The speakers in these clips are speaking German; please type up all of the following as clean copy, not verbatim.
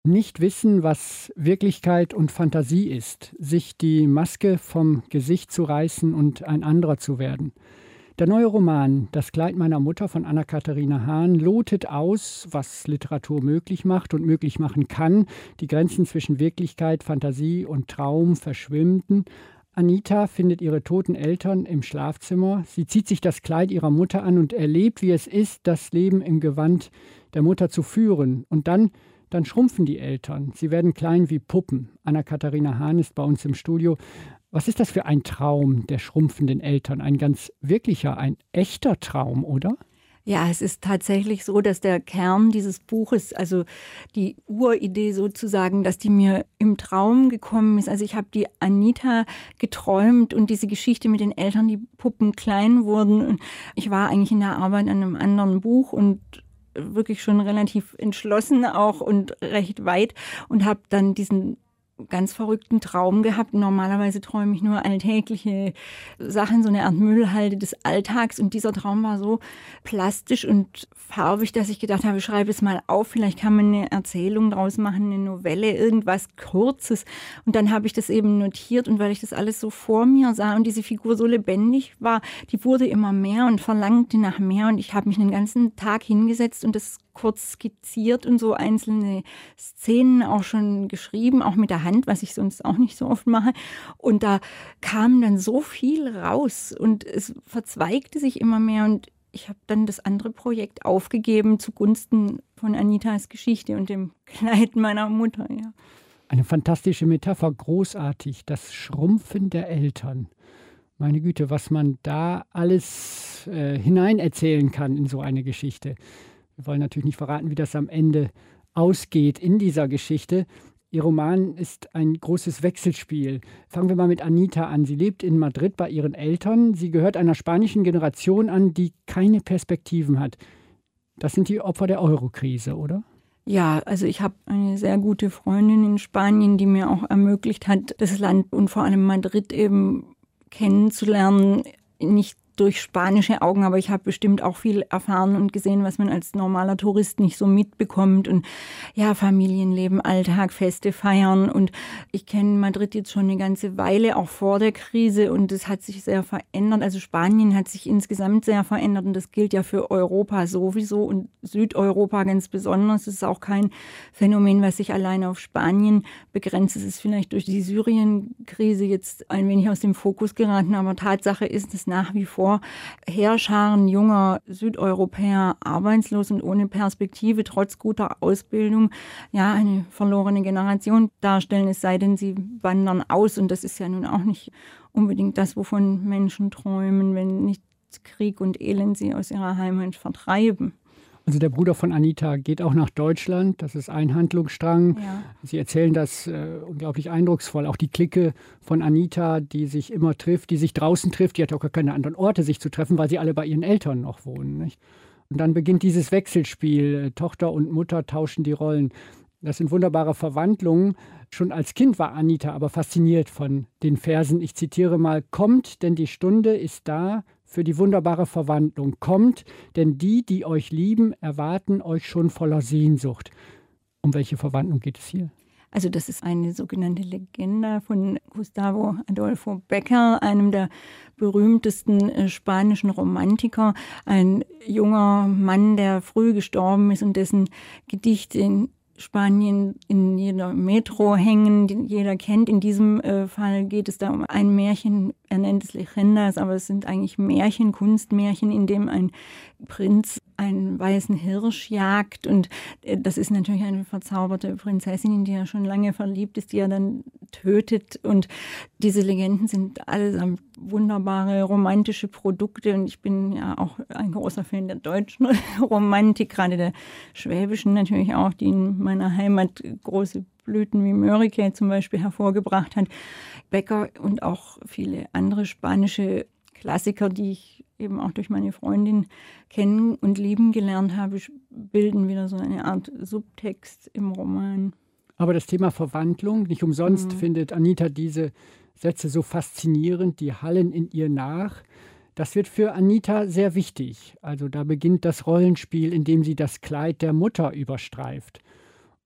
Nicht wissen, was Wirklichkeit und Fantasie ist, sich die Maske vom Gesicht zu reißen und ein anderer zu werden. Der neue Roman „Das Kleid meiner Mutter“ von Anna-Katharina Hahn lotet aus, was Literatur möglich macht und möglich machen kann. Die Grenzen zwischen Wirklichkeit, Fantasie und Traum verschwinden. Anita findet ihre toten Eltern im Schlafzimmer. Sie zieht sich das Kleid ihrer Mutter an und erlebt, wie es ist, das Leben im Gewand der Mutter zu führen. Und dann schrumpfen die Eltern. Sie werden klein wie Puppen. Anna-Katharina Hahn ist bei uns im Studio. Was ist das für ein Traum der schrumpfenden Eltern? Ein ganz wirklicher, ein echter Traum, oder? Ja, es ist tatsächlich so, dass der Kern dieses Buches, also die Uridee sozusagen, dass die mir im Traum gekommen ist. Also ich habe die Anita geträumt und diese Geschichte mit den Eltern, die Puppen klein wurden. Ich war eigentlich in der Arbeit an einem anderen Buch und wirklich schon relativ entschlossen auch und recht weit und habe dann diesen ganz verrückten Traum gehabt. Normalerweise träume ich nur alltägliche Sachen, so eine Art Müllhalde des Alltags. Und dieser Traum war so plastisch und farbig, dass ich gedacht habe, schreibe es mal auf. Vielleicht kann man eine Erzählung draus machen, eine Novelle, irgendwas Kurzes. Und dann habe ich das eben notiert. Und weil ich das alles so vor mir sah und diese Figur so lebendig war, die wurde immer mehr und verlangte nach mehr. Und ich habe mich den ganzen Tag hingesetzt und das kurz skizziert und so einzelne Szenen auch schon geschrieben, auch mit der Hand, was ich sonst auch nicht so oft mache. Und da kam dann so viel raus und es verzweigte sich immer mehr und ich habe dann das andere Projekt aufgegeben zugunsten von Anitas Geschichte und dem Kleid meiner Mutter. Ja. Eine fantastische Metapher, großartig. Das Schrumpfen der Eltern. Meine Güte, was man da alles hineinerzählen kann in so eine Geschichte. Wir wollen natürlich nicht verraten, wie das am Ende ausgeht in dieser Geschichte. Ihr Roman ist ein großes Wechselspiel. Fangen wir mal mit Anita an. Sie lebt in Madrid bei ihren Eltern. Sie gehört einer spanischen Generation an, die keine Perspektiven hat. Das sind die Opfer der Eurokrise, oder? Ja, also ich habe eine sehr gute Freundin in Spanien, die mir auch ermöglicht hat, das Land und vor allem Madrid eben kennenzulernen. Nicht durch spanische Augen, aber ich habe bestimmt auch viel erfahren und gesehen, was man als normaler Tourist nicht so mitbekommt. Und ja, Familienleben, Alltag, Feste feiern. Und ich kenne Madrid jetzt schon eine ganze Weile, auch vor der Krise. Und es hat sich sehr verändert. Also Spanien hat sich insgesamt sehr verändert. Und das gilt ja für Europa sowieso und Südeuropa ganz besonders. Es ist auch kein Phänomen, was sich allein auf Spanien begrenzt. Es ist vielleicht durch die Syrien-Krise jetzt ein wenig aus dem Fokus geraten. Aber Tatsache ist es nach wie vor Heerscharen junger Südeuropäer arbeitslos und ohne Perspektive, trotz guter Ausbildung, ja, eine verlorene Generation darstellen, es sei denn, sie wandern aus. Und das ist ja nun auch nicht unbedingt das, wovon Menschen träumen, wenn nicht Krieg und Elend sie aus ihrer Heimat vertreiben. Also der Bruder von Anita geht auch nach Deutschland, das ist ein Handlungsstrang. Ja. Sie erzählen das unglaublich eindrucksvoll. Auch die Clique von Anita, die sich immer trifft, die sich draußen trifft, die hat auch gar keine anderen Orte, sich zu treffen, weil sie alle bei ihren Eltern noch wohnen. Nicht? Und dann beginnt dieses Wechselspiel. Tochter und Mutter tauschen die Rollen. Das sind wunderbare Verwandlungen. Schon als Kind war Anita aber fasziniert von den Versen. Ich zitiere mal: Kommt, denn die Stunde ist da für die wunderbare Verwandlung. Kommt, denn die, die euch lieben, erwarten euch schon voller Sehnsucht. Um welche Verwandlung geht es hier? Also das ist eine sogenannte Legende von Gustavo Adolfo Bécquer, einem der berühmtesten spanischen Romantiker. Ein junger Mann, der früh gestorben ist und dessen Gedichte in Spanien in jeder Metro hängen, die jeder kennt. In diesem Fall geht es da um ein Märchen, er nennt es Legendas, aber es sind eigentlich Märchen, Kunstmärchen, in dem ein Prinz einen weißen Hirsch jagt. Und das ist natürlich eine verzauberte Prinzessin, in die er schon lange verliebt ist, die er dann tötet. Und diese Legenden sind allesamt wunderbare romantische Produkte. Und ich bin ja auch ein großer Fan der deutschen Romantik, gerade der schwäbischen natürlich auch, die in meiner Heimat große Blüten wie Mörike zum Beispiel hervorgebracht hat. Bécquer und auch viele andere spanische Klassiker, die ich eben auch durch meine Freundin kennen und lieben gelernt habe, bilden wieder so eine Art Subtext im Roman. Aber das Thema Verwandlung, nicht umsonst findet Anita diese Sätze so faszinierend, die hallen in ihr nach. Das wird für Anita sehr wichtig. Also da beginnt das Rollenspiel, in dem sie das Kleid der Mutter überstreift.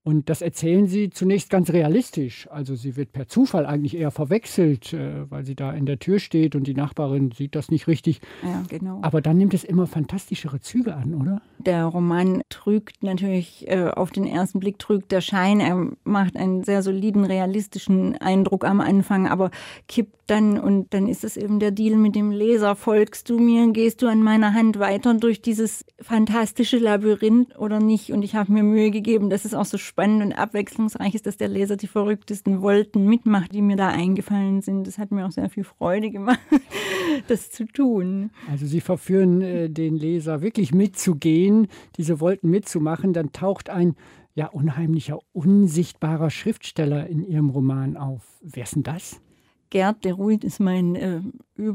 Und das erzählen Sie zunächst ganz realistisch. Also sie wird per Zufall eigentlich eher verwechselt, weil sie da in der Tür steht und die Nachbarin sieht das nicht richtig. Ja, genau. Aber dann nimmt es immer fantastischere Züge an, oder? Der Roman trügt natürlich, auf den ersten Blick trügt der Schein. Er macht einen sehr soliden, realistischen Eindruck am Anfang, aber kippt dann und dann ist es eben der Deal mit dem Leser. Folgst du mir, gehst du an meiner Hand weiter durch dieses fantastische Labyrinth oder nicht? Und ich habe mir Mühe gegeben, dass es auch so spannend und abwechslungsreich ist, dass der Leser die verrücktesten Wolken mitmacht, die mir da eingefallen sind. Das hat mir auch sehr viel Freude gemacht, das zu tun. Also Sie verführen den Leser wirklich mitzugehen, diese Wolken mitzumachen. Dann taucht ein unheimlicher, unsichtbarer Schriftsteller in Ihrem Roman auf. Wer ist denn das? Gerd de Ruydt ist mein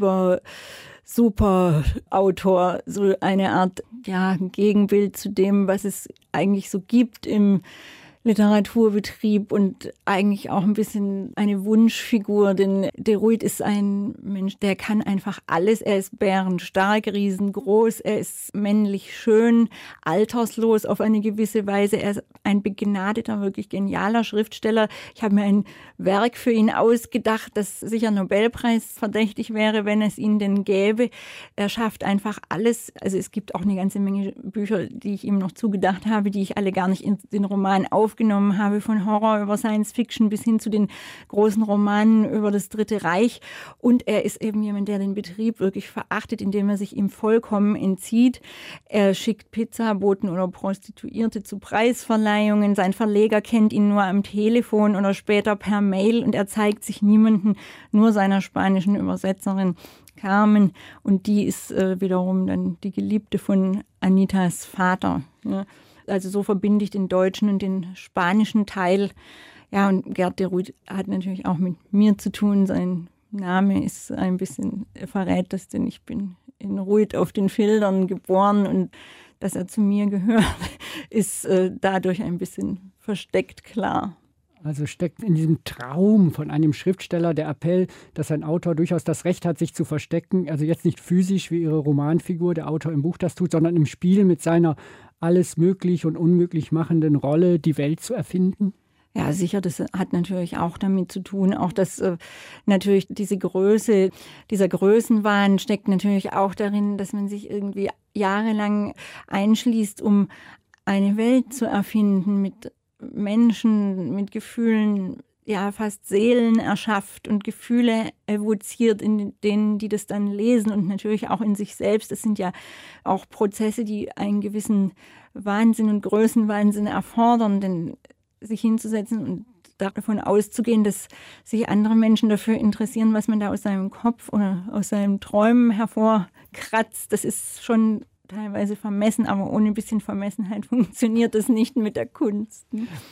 super Autor, so eine Art Gegenbild zu dem, was es eigentlich so gibt im Literaturbetrieb und eigentlich auch ein bisschen eine Wunschfigur, denn de Ruydt ist ein Mensch, der kann einfach alles. Er ist bärenstark, riesengroß, er ist männlich schön, alterslos auf eine gewisse Weise. Er ist ein begnadeter, wirklich genialer Schriftsteller. Ich habe mir ein Werk für ihn ausgedacht, das sicher Nobelpreis verdächtig wäre, wenn es ihn denn gäbe. Er schafft einfach alles. Also es gibt auch eine ganze Menge Bücher, die ich ihm noch zugedacht habe, die ich alle gar nicht in den Roman aufgenommen habe, von Horror über Science Fiction bis hin zu den großen Romanen über das Dritte Reich. Und er ist eben jemand, der den Betrieb wirklich verachtet, indem er sich ihm vollkommen entzieht. Er schickt Pizzaboten oder Prostituierte zu Preisverleihungen. Sein Verleger kennt ihn nur am Telefon oder später per Mail und er zeigt sich niemanden, nur seiner spanischen Übersetzerin Carmen. Und die ist wiederum dann die Geliebte von Anitas Vater. Ja. Also so verbinde ich den deutschen und den spanischen Teil. Ja, und Gerd de Ruydt hat natürlich auch mit mir zu tun. Sein Name ist ein bisschen, verrät das, denn ich bin in Ruydt auf den Fildern geboren und dass er zu mir gehört, ist dadurch ein bisschen versteckt klar. Also steckt in diesem Traum von einem Schriftsteller der Appell, dass ein Autor durchaus das Recht hat, sich zu verstecken. Also jetzt nicht physisch, wie Ihre Romanfigur, der Autor im Buch das tut, sondern im Spiel mit seiner alles möglich und unmöglich machenden Rolle, die Welt zu erfinden? Ja, sicher, das hat natürlich auch damit zu tun, auch dass natürlich diese Größe, dieser Größenwahn steckt natürlich auch darin, dass man sich irgendwie jahrelang einschließt, um eine Welt zu erfinden mit Menschen, mit Gefühlen, ja fast Seelen erschafft und Gefühle evoziert in denen, die das dann lesen und natürlich auch in sich selbst. Das sind ja auch Prozesse, die einen gewissen Wahnsinn und Größenwahnsinn erfordern, denn sich hinzusetzen und davon auszugehen, dass sich andere Menschen dafür interessieren, was man da aus seinem Kopf oder aus seinen Träumen hervorkratzt, das ist schon teilweise vermessen, aber ohne ein bisschen Vermessenheit funktioniert das nicht mit der Kunst.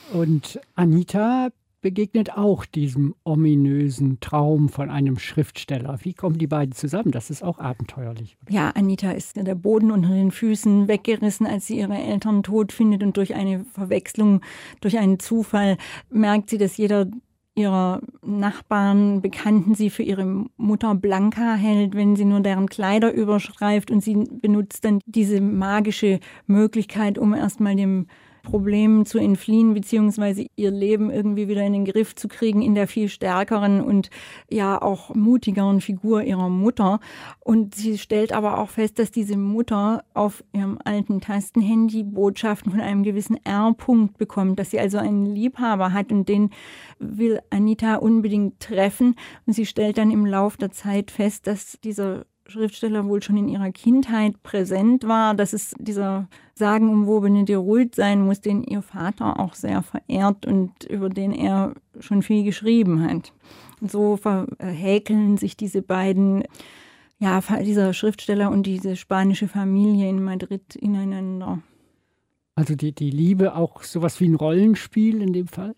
Und Anita begegnet auch diesem ominösen Traum von einem Schriftsteller. Wie kommen die beiden zusammen? Das ist auch abenteuerlich. Oder? Ja, Anita ist der Boden unter den Füßen weggerissen, als sie ihre Eltern tot findet und durch eine Verwechslung, durch einen Zufall merkt sie, dass jeder ihrer Nachbarn, Bekannten sie für ihre Mutter Blanca hält, wenn sie nur deren Kleider überstreift und sie benutzt dann diese magische Möglichkeit, um erstmal dem Problem zu entfliehen, beziehungsweise ihr Leben irgendwie wieder in den Griff zu kriegen in der viel stärkeren und ja auch mutigeren Figur ihrer Mutter. Und sie stellt aber auch fest, dass diese Mutter auf ihrem alten Tastenhandy Botschaften von einem gewissen R-Punkt bekommt, dass sie also einen Liebhaber hat und den will Anita unbedingt treffen. Und sie stellt dann im Lauf der Zeit fest, dass dieser Schriftsteller wohl schon in ihrer Kindheit präsent war, dass es dieser sagenumwobene de Ruydt sein muss, den ihr Vater auch sehr verehrt und über den er schon viel geschrieben hat. Und so verhäkeln sich diese beiden, ja, dieser Schriftsteller und diese spanische Familie in Madrid ineinander. Also die Liebe auch sowas wie ein Rollenspiel in dem Fall?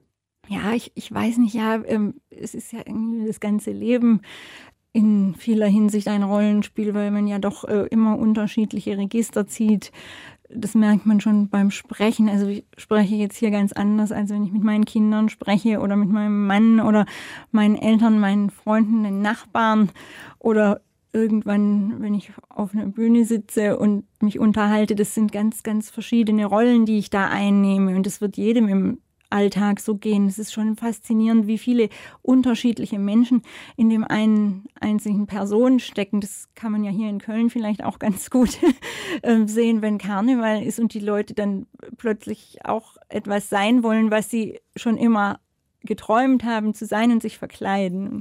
Ja, ich weiß nicht, ja, es ist ja irgendwie das ganze Leben in vieler Hinsicht ein Rollenspiel, weil man ja doch immer unterschiedliche Register zieht. Das merkt man schon beim Sprechen. Also ich spreche jetzt hier ganz anders, als wenn ich mit meinen Kindern spreche oder mit meinem Mann oder meinen Eltern, meinen Freunden, den Nachbarn oder irgendwann, wenn ich auf einer Bühne sitze und mich unterhalte. Das sind ganz, ganz verschiedene Rollen, die ich da einnehme. Und das wird jedem im Alltag so gehen. Es ist schon faszinierend, wie viele unterschiedliche Menschen in dem einen einzigen Person stecken. Das kann man ja hier in Köln vielleicht auch ganz gut sehen, wenn Karneval ist und die Leute dann plötzlich auch etwas sein wollen, was sie schon immer geträumt haben zu sein und sich verkleiden.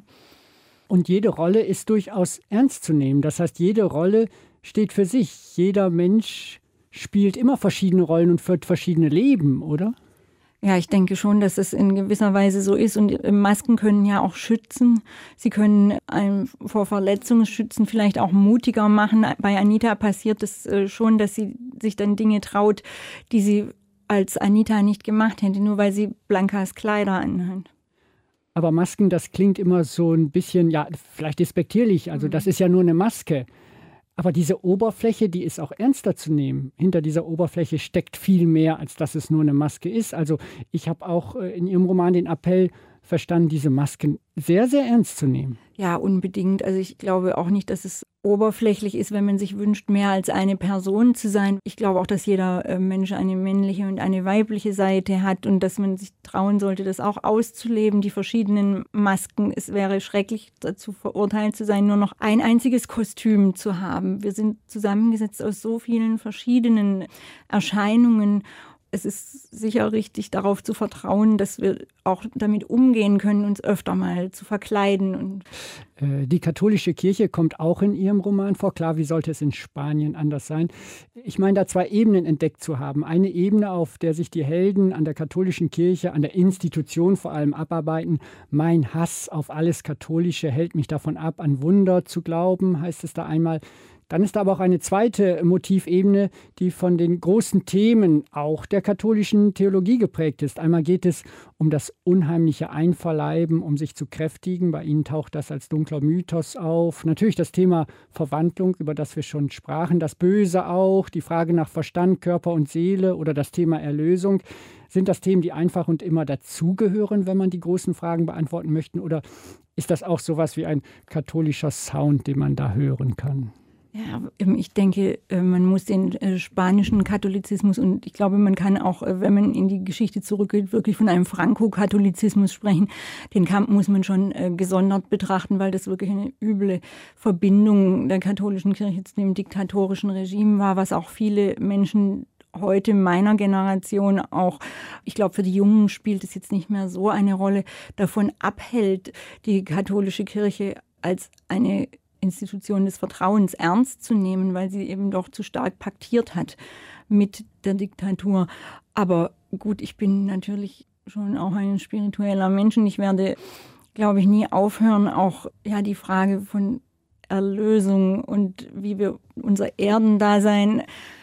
Und jede Rolle ist durchaus ernst zu nehmen. Das heißt, jede Rolle steht für sich. Jeder Mensch spielt immer verschiedene Rollen und führt verschiedene Leben, oder? Ja, ich denke schon, dass es in gewisser Weise so ist. Und Masken können ja auch schützen. Sie können einen vor Verletzungen schützen, vielleicht auch mutiger machen. Bei Anita passiert es schon, dass sie sich dann Dinge traut, die sie als Anita nicht gemacht hätte, nur weil sie Blankas Kleider anhat. Aber Masken, das klingt immer so ein bisschen, ja, vielleicht despektierlich. Also das ist ja nur eine Maske. Aber diese Oberfläche, die ist auch ernster zu nehmen. Hinter dieser Oberfläche steckt viel mehr, als dass es nur eine Maske ist. Also ich habe auch in Ihrem Roman den Appell verstanden, diese Masken sehr, sehr ernst zu nehmen. Ja, unbedingt. Also ich glaube auch nicht, dass es oberflächlich ist, wenn man sich wünscht, mehr als eine Person zu sein. Ich glaube auch, dass jeder Mensch eine männliche und eine weibliche Seite hat und dass man sich trauen sollte, das auch auszuleben, die verschiedenen Masken. Es wäre schrecklich, dazu verurteilt zu sein, nur noch ein einziges Kostüm zu haben. Wir sind zusammengesetzt aus so vielen verschiedenen Erscheinungen. Es ist sicher richtig, darauf zu vertrauen, dass wir auch damit umgehen können, uns öfter mal zu verkleiden. Die katholische Kirche kommt auch in Ihrem Roman vor. Klar, wie sollte es in Spanien anders sein? Ich meine, da zwei Ebenen entdeckt zu haben. Eine Ebene, auf der sich die Helden an der katholischen Kirche, an der Institution vor allem abarbeiten. Mein Hass auf alles Katholische hält mich davon ab, an Wunder zu glauben, heißt es da einmal. Dann ist aber auch eine zweite Motivebene, die von den großen Themen auch der katholischen Theologie geprägt ist. Einmal geht es um das unheimliche Einverleiben, um sich zu kräftigen. Bei Ihnen taucht das als dunkler Mythos auf. Natürlich das Thema Verwandlung, über das wir schon sprachen. Das Böse auch, die Frage nach Verstand, Körper und Seele oder das Thema Erlösung. Sind das Themen, die einfach und immer dazugehören, wenn man die großen Fragen beantworten möchte? Oder ist das auch sowas wie ein katholischer Sound, den man da hören kann? Ja, ich denke, man muss den spanischen Katholizismus und ich glaube, man kann auch, wenn man in die Geschichte zurückgeht, wirklich von einem Franco-Katholizismus sprechen. Den Kampf muss man schon gesondert betrachten, weil das wirklich eine üble Verbindung der katholischen Kirche zu dem diktatorischen Regime war, was auch viele Menschen heute meiner Generation auch, ich glaube, für die Jungen spielt es jetzt nicht mehr so eine Rolle, davon abhält, die katholische Kirche als eine Institution des Vertrauens ernst zu nehmen, weil sie eben doch zu stark paktiert hat mit der Diktatur. Aber gut, ich bin natürlich schon auch ein spiritueller Mensch und ich werde, glaube ich, nie aufhören, auch ja die Frage von Erlösung und wie wir unser Erdendasein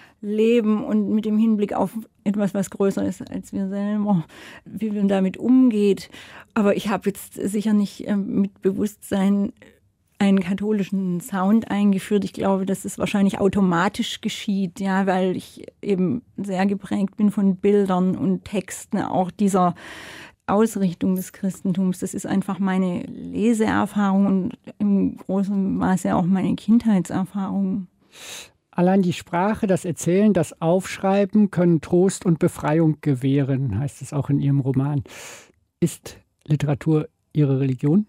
leben und mit dem Hinblick auf etwas, was größer ist als wir selber, wie wir damit umgeht. Aber ich habe jetzt sicher nicht mit Bewusstsein einen katholischen Sound eingeführt. Ich glaube, dass es wahrscheinlich automatisch geschieht, ja, weil ich eben sehr geprägt bin von Bildern und Texten, auch dieser Ausrichtung des Christentums. Das ist einfach meine Leseerfahrung und im großen Maße auch meine Kindheitserfahrung. Allein die Sprache, das Erzählen, das Aufschreiben können Trost und Befreiung gewähren, heißt es auch in Ihrem Roman. Ist Literatur Ihre Religion?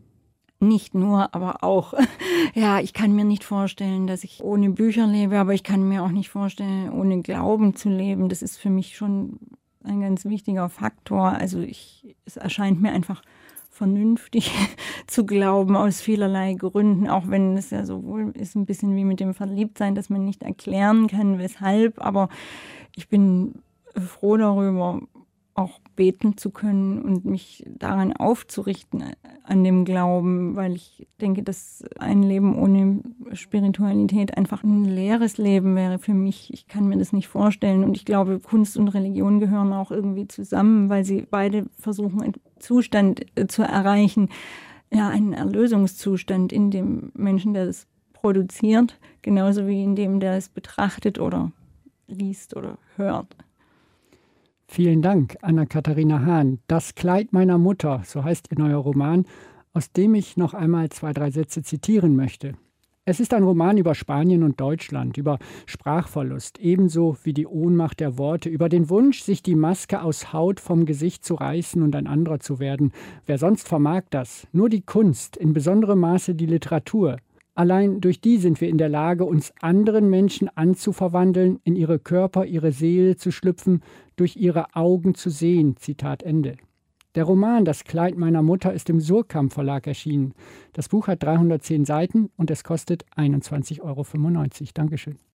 Nicht nur, aber auch. Ja, ich kann mir nicht vorstellen, dass ich ohne Bücher lebe, aber ich kann mir auch nicht vorstellen, ohne Glauben zu leben. Das ist für mich schon ein ganz wichtiger Faktor. Also es erscheint mir einfach vernünftig zu glauben aus vielerlei Gründen, auch wenn es ja sowohl ist ein bisschen wie mit dem Verliebtsein, dass man nicht erklären kann, weshalb. Aber ich bin froh darüber, auch beten zu können und mich daran aufzurichten, an dem Glauben, weil ich denke, dass ein Leben ohne Spiritualität einfach ein leeres Leben wäre für mich. Ich kann mir das nicht vorstellen und ich glaube, Kunst und Religion gehören auch irgendwie zusammen, weil sie beide versuchen, einen Zustand zu erreichen, ja, einen Erlösungszustand in dem Menschen, der das produziert, genauso wie in dem, der es betrachtet oder liest oder hört. Vielen Dank, Anna-Katharina Hahn. Das Kleid meiner Mutter, so heißt Ihr neuer Roman, aus dem ich noch einmal 2, 3 Sätze zitieren möchte. Es ist ein Roman über Spanien und Deutschland, über Sprachverlust, ebenso wie die Ohnmacht der Worte, über den Wunsch, sich die Maske aus Haut vom Gesicht zu reißen und ein anderer zu werden. Wer sonst vermag das? Nur die Kunst, in besonderem Maße die Literatur. Allein durch die sind wir in der Lage, uns anderen Menschen anzuverwandeln, in ihre Körper, ihre Seele zu schlüpfen, durch ihre Augen zu sehen. Zitat Ende. Der Roman Das Kleid meiner Mutter ist im Surkamp Verlag erschienen. Das Buch hat 310 Seiten und es kostet 21,95 €. Dankeschön.